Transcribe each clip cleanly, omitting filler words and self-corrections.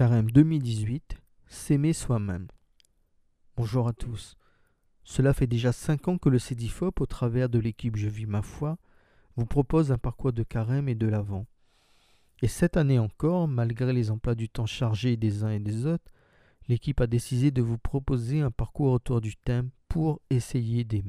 Carême 2018, s'aimer soi-même. Bonjour à tous. Cela fait déjà 5 ans que le CEDIFOP, au travers de l'équipe Je vis ma foi, vous propose un parcours de carême et de l'Avent. Et cette année encore, malgré les emplois du temps chargés des uns et des autres, l'équipe a décidé de vous proposer un parcours autour du thème « Pour essayer d'aimer ».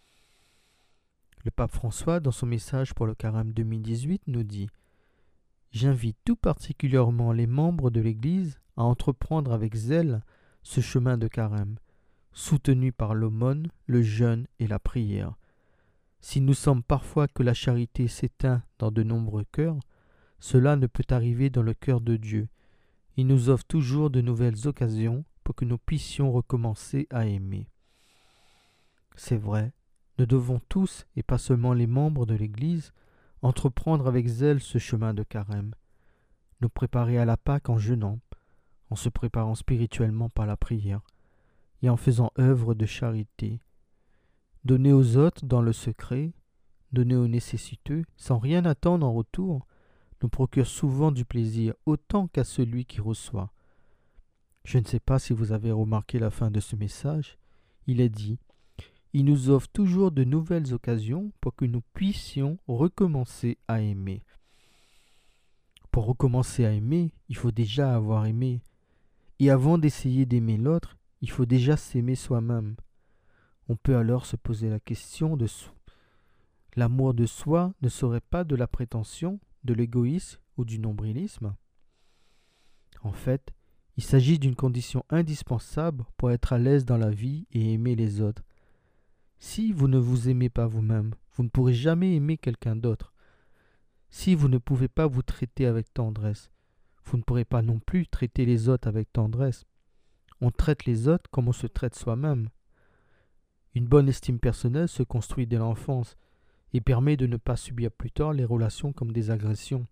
Le pape François, dans son message pour le Carême 2018, nous dit « J'invite tout particulièrement les membres de l'Église à entreprendre avec zèle ce chemin de carême, soutenu par l'aumône, le jeûne et la prière. S'il nous semble parfois que la charité s'éteint dans de nombreux cœurs, cela ne peut arriver dans le cœur de Dieu. Il nous offre toujours de nouvelles occasions pour que nous puissions recommencer à aimer. C'est vrai, nous devons tous, et pas seulement les membres de l'Église, entreprendre avec zèle ce chemin de carême, nous préparer à la Pâque en jeûnant, en se préparant spirituellement par la prière, et en faisant œuvre de charité. Donner aux autres dans le secret, donner aux nécessiteux, sans rien attendre en retour, nous procure souvent du plaisir autant qu'à celui qui reçoit. Je ne sais pas si vous avez remarqué la fin de ce message, il est dit « Il nous offre toujours de nouvelles occasions pour que nous puissions recommencer à aimer. » Pour recommencer à aimer, il faut déjà avoir aimé. Et avant d'essayer d'aimer l'autre, il faut déjà s'aimer soi-même. On peut alors se poser la question de l'amour de soi ne serait pas de la prétention, de l'égoïsme ou du nombrilisme? En fait, il s'agit d'une condition indispensable pour être à l'aise dans la vie et aimer les autres. Si vous ne vous aimez pas vous-même, vous ne pourrez jamais aimer quelqu'un d'autre. Si vous ne pouvez pas vous traiter avec tendresse, vous ne pourrez pas non plus traiter les autres avec tendresse. On traite les autres comme on se traite soi-même. Une bonne estime personnelle se construit dès l'enfance et permet de ne pas subir plus tard les relations comme des agressions.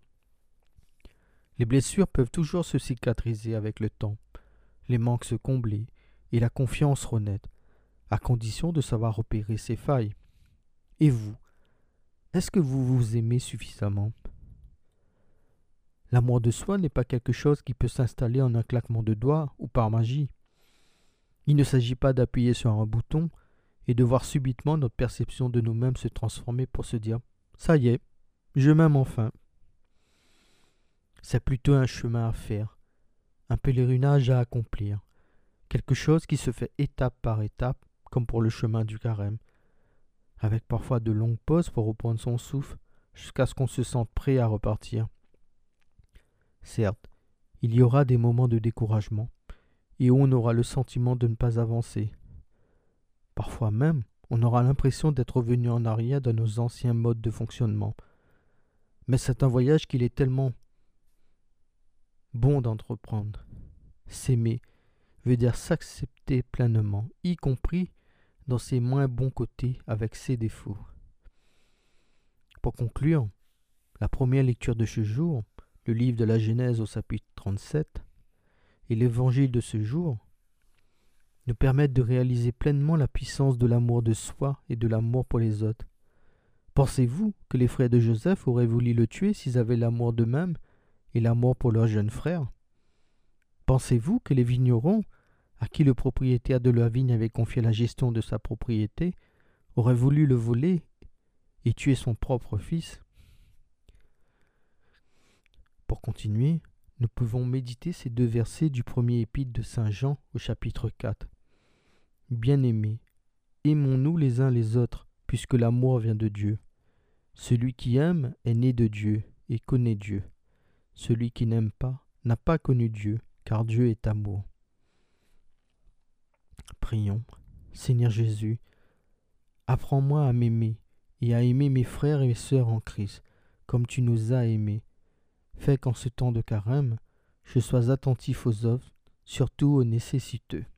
Les blessures peuvent toujours se cicatriser avec le temps, les manques se combler et la confiance renaître, à condition de savoir repérer ses failles. Et vous, est-ce que vous vous aimez suffisamment? L'amour de soi n'est pas quelque chose qui peut s'installer en un claquement de doigts ou par magie. Il ne s'agit pas d'appuyer sur un bouton et de voir subitement notre perception de nous-mêmes se transformer pour se dire « Ça y est, je m'aime enfin ». C'est plutôt un chemin à faire, un pèlerinage à accomplir, quelque chose qui se fait étape par étape, comme pour le chemin du carême, avec parfois de longues pauses pour reprendre son souffle, jusqu'à ce qu'on se sente prêt à repartir. Certes, il y aura des moments de découragement, et où on aura le sentiment de ne pas avancer. Parfois même, on aura l'impression d'être revenu en arrière dans nos anciens modes de fonctionnement. Mais c'est un voyage qu'il est tellement bon d'entreprendre. S'aimer veut dire s'accepter pleinement, y compris dans ses moins bons côtés avec ses défauts. Pour conclure, la première lecture de ce jour, le livre de la Genèse au chapitre 37, et l'évangile de ce jour, nous permettent de réaliser pleinement la puissance de l'amour de soi et de l'amour pour les autres. Pensez-vous que les frères de Joseph auraient voulu le tuer s'ils avaient l'amour d'eux-mêmes et l'amour pour leur jeune frère? Pensez-vous que les vignerons, à qui le propriétaire de la vigne avait confié la gestion de sa propriété, auraient voulu le voler et tuer son propre fils? Pour continuer, nous pouvons méditer ces 2 versets du premier épître de Saint Jean au chapitre 4. Bien-aimés, aimons-nous les uns les autres, puisque l'amour vient de Dieu. Celui qui aime est né de Dieu et connaît Dieu. Celui qui n'aime pas n'a pas connu Dieu, car Dieu est amour. Prions. Seigneur Jésus, apprends-moi à m'aimer et à aimer mes frères et mes sœurs en Christ, comme tu nous as aimés. Fais qu'en ce temps de carême, je sois attentif aux autres, surtout aux nécessiteux.